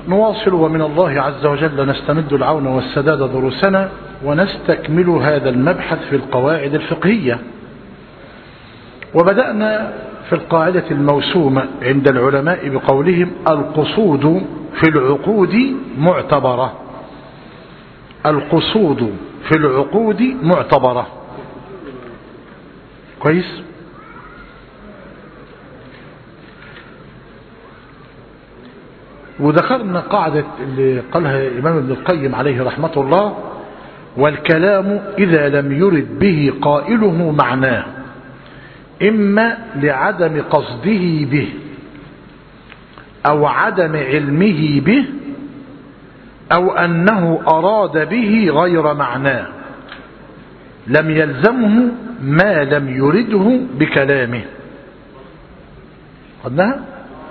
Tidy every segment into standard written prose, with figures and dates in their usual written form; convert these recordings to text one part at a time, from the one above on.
نواصل ومن الله عز وجل نستمد العون والسداد دروسنا ونستكمل هذا المبحث في القواعد الفقهية. وبدأنا في القاعدة الموسومة عند العلماء بقولهم القصود في العقود معتبرة. القصود في العقود معتبرة. كويس. وذكرنا قاعدة اللي قالها الإمام ابن القيم عليه رحمة الله: والكلام إذا لم يرد به قائله معناه إما لعدم قصده به أو عدم علمه به أو أنه أراد به غير معناه لم يلزمه ما لم يرده بكلامه. قلناها؟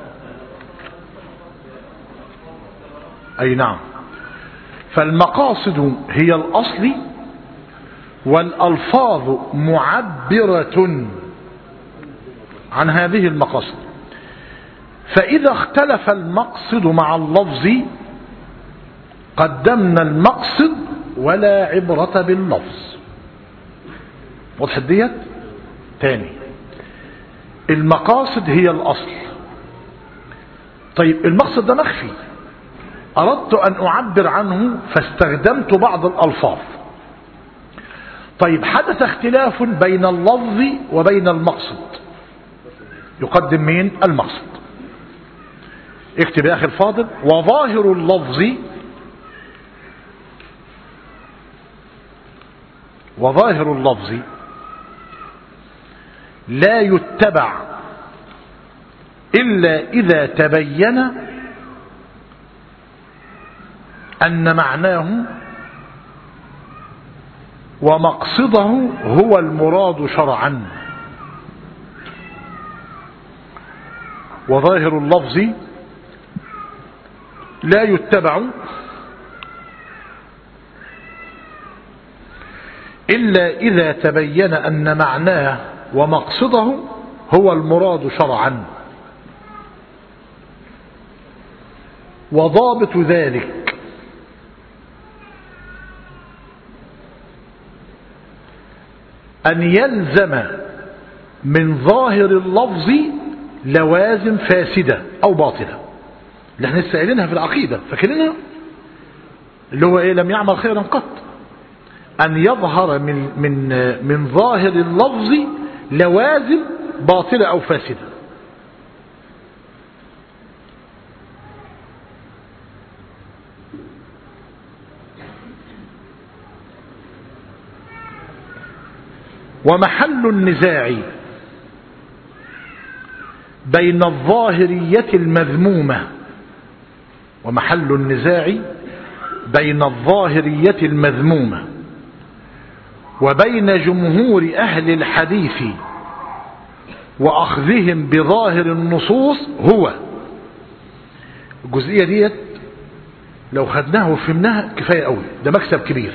أي نعم. فالمقاصد هي الأصل والألفاظ معبرة عن هذه المقاصد، فإذا اختلف المقصد مع اللفظ قدمنا المقصد ولا عبرة باللفظ. واضح ديت؟ تاني، المقاصد هي الأصل. طيب المقصد ده مخفي، أردت أن أعبر عنه فاستخدمت بعض الألفاظ. طيب حدث اختلاف بين اللفظ وبين المقصد، يقدم مين؟ المقصد. اكتب يا أخي الفاضل: وظاهر اللفظ لا يتبع إلا إذا تبين أن معناه ومقصده هو المراد شرعا. وظاهر اللفظ لا يتبع إلا إذا تبين أن معناه ومقصده هو المراد شرعا. وضابط ذلك أن يلزم من ظاهر اللفظ لوازم فاسدة أو باطلة، اللي احنا لسه قايلينها في العقيدة، فاكرينها؟ اللي هو ايه؟ لم يعمل خيرا قط. أن يظهر من ظاهر اللفظ لوازم باطلة أو فاسدة. ومحل النزاع بين الظاهرية المذمومة وبين جمهور أهل الحديث وأخذهم بظاهر النصوص هو. الجزئية ديت لو خدناها وفهمناها كفاية قوي، ده مكسب كبير.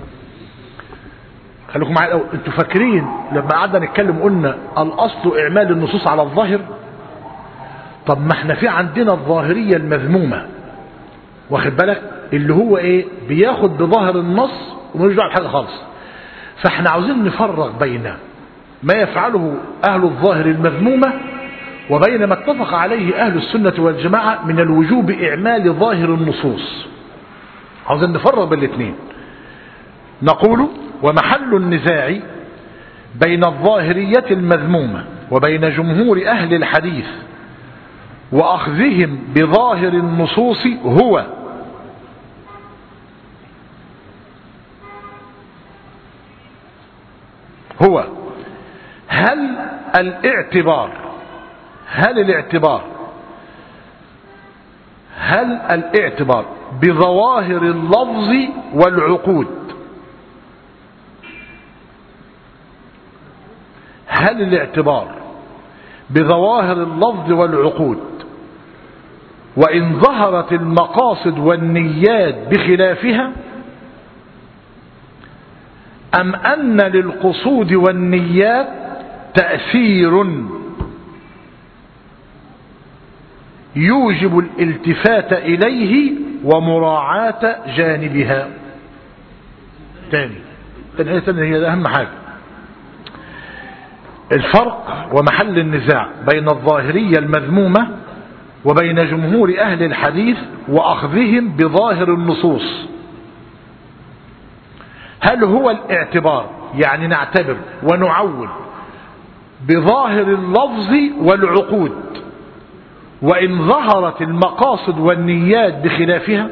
خليكم معايا الأول. انتوا فاكرين لما قعدنا نتكلم قلنا الأصل إعمال النصوص على الظاهر؟ طب ما احنا في عندنا الظاهرية المذمومة، واخد بالك، اللي هو ايه؟ بياخد بظاهر النص ومش دعوه بحاجة خالص. فاحنا عاوزين نفرق بين ما يفعله أهل الظاهر المذمومة وبين ما اتفق عليه أهل السنة والجماعة من الوجوب إعمال ظاهر النصوص. عاوزين نفرق بين الاثنين. نقول: ومحل النزاع بين الظاهرية المذمومة وبين جمهور أهل الحديث وأخذهم بظاهر النصوص هو هل الاعتبار بظواهر اللفظ والعقود، وإن ظهرت المقاصد والنيات بخلافها، أم أن للقصود والنيات تأثير يوجب الالتفات إليه ومراعاة جانبها. تاني هي أهم حاجة. الفرق ومحل النزاع بين الظاهرية المذمومة وبين جمهور أهل الحديث وأخذهم بظاهر النصوص. هل هو الاعتبار، يعني نعتبر ونعول بظاهر اللفظ والعقود وإن ظهرت المقاصد والنيات بخلافها؟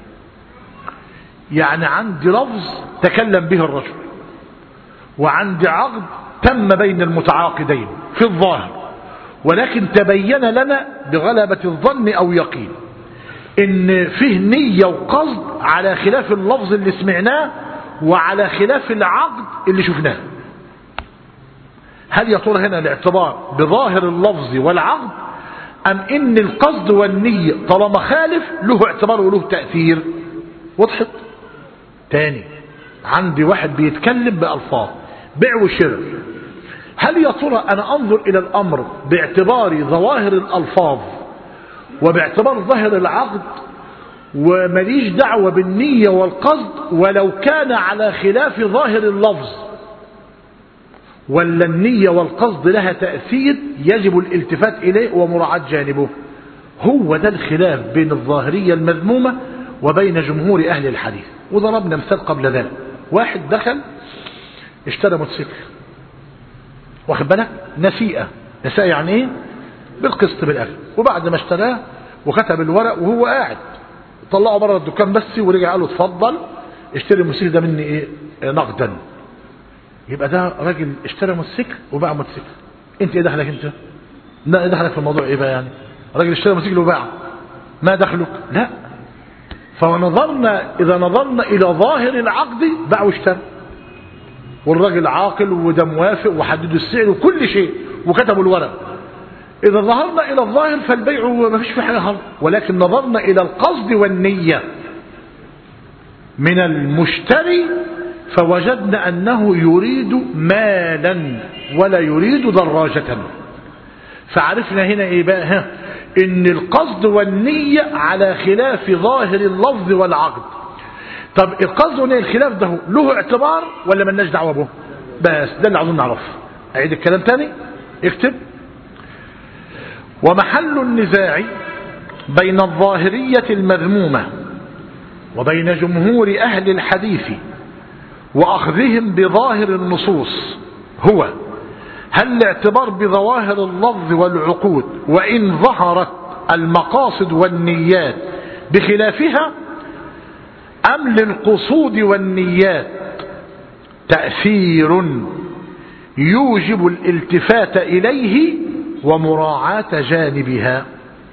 يعني عندي لفظ تكلم به الرجل وعندي عقد تم بين المتعاقدين في الظاهر، ولكن تبين لنا بغلبة الظن أو يقين إن فيه نية وقصد على خلاف اللفظ اللي سمعناه وعلى خلاف العقد اللي شفناه. هل يا ترى هنا الاعتبار بظاهر اللفظ والعقد أم إن القصد والنية طالما خالف له اعتبار وله تأثير؟ وضحت؟ تاني، عندي واحد بيتكلم بألفاظ بيع وشراء، هل يا ترى أنا أنظر إلى الأمر باعتبار ظواهر الألفاظ وباعتبار ظاهر العقد ومليش دعوة بالنية والقصد ولو كان على خلاف ظاهر اللفظ، ولا النية والقصد لها تأثير يجب الالتفات إليه ومراعاة جانبه؟ هو ده الخلاف بين الظاهرية المذمومة وبين جمهور أهل الحديث. وضربنا مثال قبل ذلك، واحد دخل اشترى موتوسيكل، واخد بالك، نسيئة يعني ايه؟ بالقسط بالأجل، وبعد ما اشتراه وكتب الورق وهو قاعد طلعه بره الدكان بس ورجع قال له اتفضل اشتري الموتوسيكل ده مني ايه نقدا. يبقى ده راجل اشترى موتوسيكل وباع موتوسيكل. انت ايه دخلك انت؟ لا، دخلك في الموضوع ايه بقى؟ يعني راجل اشترى موتوسيكل وباع، ما دخلك؟ لا. إذا نظرنا إلى ظاهر العقد باع واشترى، والراجل عاقل وده موافق وحددوا السعر وكل شيء وكتبوا الورق. إذا ظهرنا إلى الظاهر فالبيع ما فيش فيه حاجة غلط، ولكن نظرنا إلى القصد والنية من المشتري فوجدنا أنه يريد مالا ولا يريد دراجة. فعرفنا هنا إيه بقى؟ إن القصد والنية على خلاف ظاهر اللفظ والعقد. طب القصد والنية الخلاف ده له اعتبار ولا ملناش دعوة به؟ بس ده اللي عاوزين نعرفه. أعيد الكلام تاني، اكتب. ومحل النزاع بين الظاهرية المذمومة وبين جمهور أهل الحديث وأخذهم بظاهر النصوص هو هل الاعتبار بظواهر اللفظ والعقود وإن ظهرت المقاصد والنيات بخلافها، أم للقصود والنيات تأثير يوجب الالتفات إليه ومراعاة جانبها.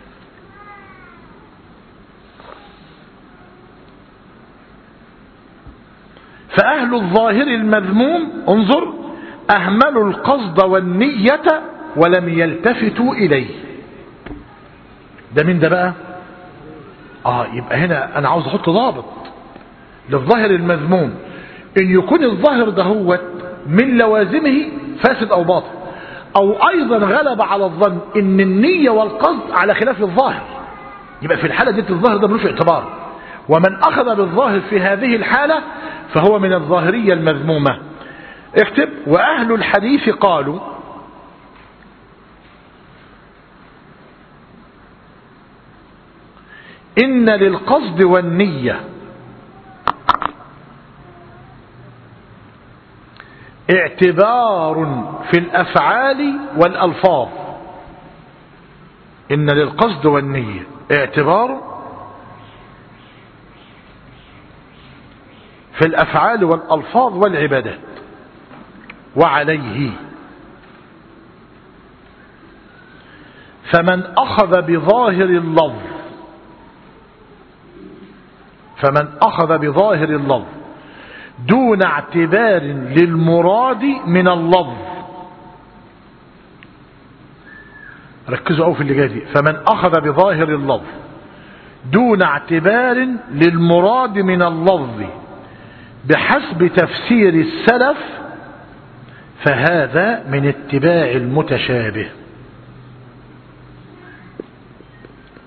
فأهل الظاهر المذموم انظر أهملوا القصد والنية ولم يلتفتوا إليه. ده مين ده بقى؟ يبقى هنا أنا عاوز أحط ضابط للظاهر المذموم، إن يكون الظاهر ده هو من لوازمه فاسد أو باطل، أو أيضا غلب على الظن إن النية والقصد على خلاف الظاهر. يبقى في الحالة دي الظاهر ده ملوش اعتبار، ومن أخذ بالظاهر في هذه الحالة فهو من الظاهرية المذمومة. اكتب. وأهل الحديث قالوا إن للقصد والنية اعتبار في الأفعال والألفاظ. إن للقصد والنية اعتبار في الأفعال والألفاظ والعبادات. وعليه فمن أخذ بظاهر اللفظ دون اعتبار للمراد من اللفظ. ركزوا أوي في اللي جاي دي. فمن أخذ بظاهر اللفظ دون اعتبار للمراد من اللفظ بحسب تفسير السلف فهذا من اتباع المتشابه.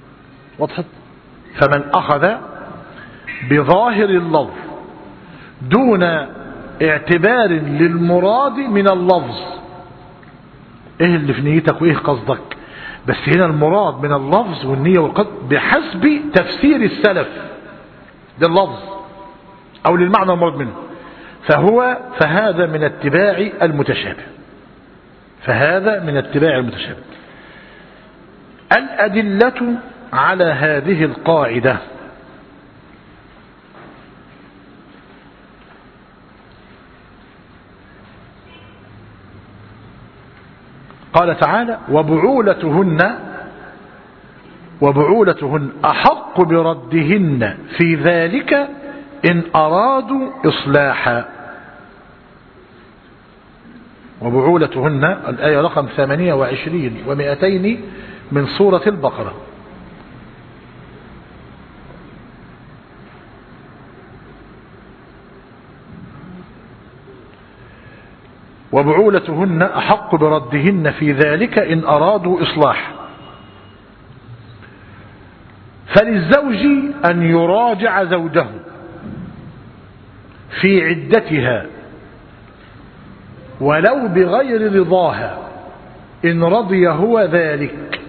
وضحت؟ فمن أخذ بظاهر اللفظ دون اعتبار للمراد من اللفظ، ايه اللي في نيتك وايه قصدك، بس هنا المراد من اللفظ والنية والقصد بحسب تفسير السلف لللفظ او للمعنى المراد منه، فهذا من اتباع المتشابه. فهذا من اتباع المتشابه. الأدلة على هذه القاعدة: قال تعالى: وبعولتهن أحق بردهن في ذلك إن أرادوا إصلاحا. وبعولتهن الآية رقم 28 و200 من سورة البقرة. وبعولتهن أحق بردهن في ذلك إن أرادوا إصلاح. فللزوج أن يراجع زوجه في عدتها ولو بغير رضاها إن رضي هو ذلك.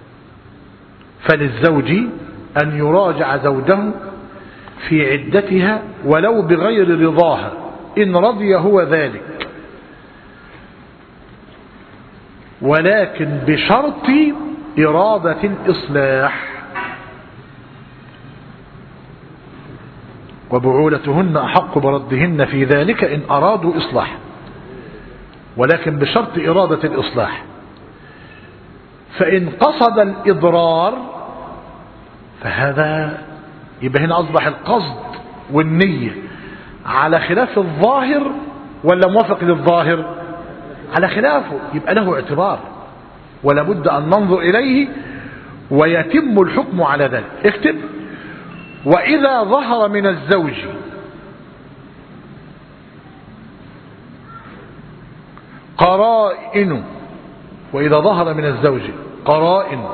فللزوج أن يراجع زوجه في عدتها ولو بغير رضاها إن رضي هو ذلك، ولكن بشرط إرادة الإصلاح. وبعولتهن أحق بردهن في ذلك إن أرادوا إصلاح، ولكن بشرط إرادة الإصلاح. فإن قصد الإضرار فهذا يبقى هنا أصبح القصد والنية على خلاف الظاهر ولا موافق للظاهر؟ على خلافه، يبقى له اعتبار ولا بد أن ننظر إليه ويتم الحكم على ذلك. اكتب: وإذا ظهر من الزوج قرائن، وإذا ظهر من الزوج قرائن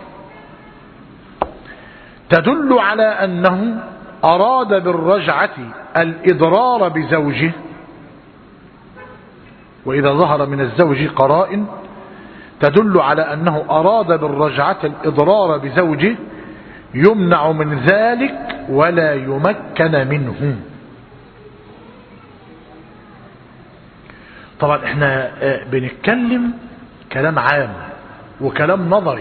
تدل على أنه أراد بالرجعة الإضرار بزوجه. وإذا ظهر من الزوج قرائن تدل على أنه أراد بالرجعة الإضرار بزوجه يمنع من ذلك ولا يمكن منه. طبعا احنا بنتكلم كلام عام وكلام نظري.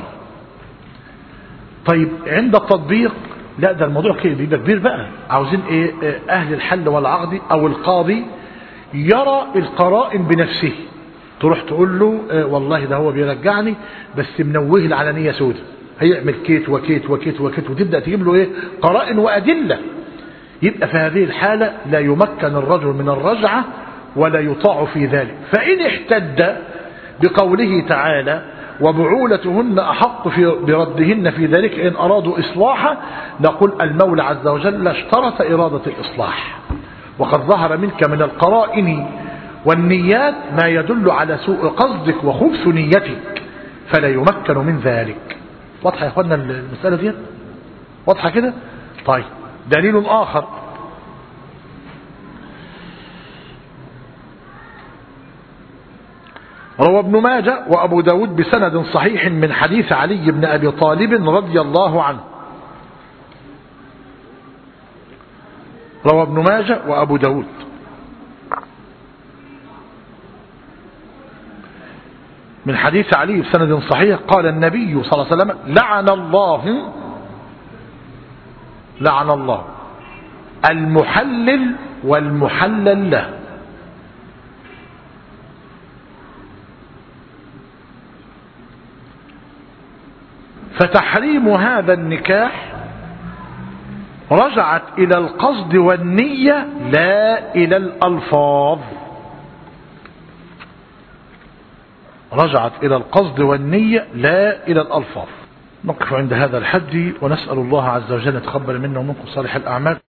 طيب عند التطبيق لا، ده الموضوع بيبقى كبير بقى. عاوزين ايه؟ اهل الحل والعقد او القاضي يرى القرائن بنفسه. تروح تقول له والله ده هو بيرجعني بس منوه على نية سودة، هيعمل كيت وكيت وكيت وكيت، وتبدأ تجيب له ايه؟ قرائن وأدلة. يبقى في هذه الحالة لا يمكن الرجل من الرجعة ولا يطاع في ذلك. فإن احتد بقوله تعالى: وبعولتهن أحق بردهن في ذلك إن أرادوا إصلاحا، نقول المولى عز وجل اشترط إرادة الإصلاح، وقد ظهر منك من القرائن والنيات ما يدل على سوء قصدك وخبث نيتك، فلا يمكن من ذلك. واضحة يا اخوانا المسألة دي؟ واضحة كده؟ طيب دليل آخر: روى ابن ماجه وأبو داود بسند صحيح من حديث علي بن أبي طالب رضي الله عنه. روى ابن ماجه وأبو داود من حديث علي بسند صحيح قال النبي صلى الله عليه وسلم: لعن الله المحلل والمحلل له. فتحريم هذا النكاح رجعت إلى القصد والنية لا إلى الألفاظ. رجعت إلى القصد والنية لا إلى الألفاظ. نقف عند هذا الحد ونسأل الله عز وجل يتقبل منا ومنكم صالح الأعمال.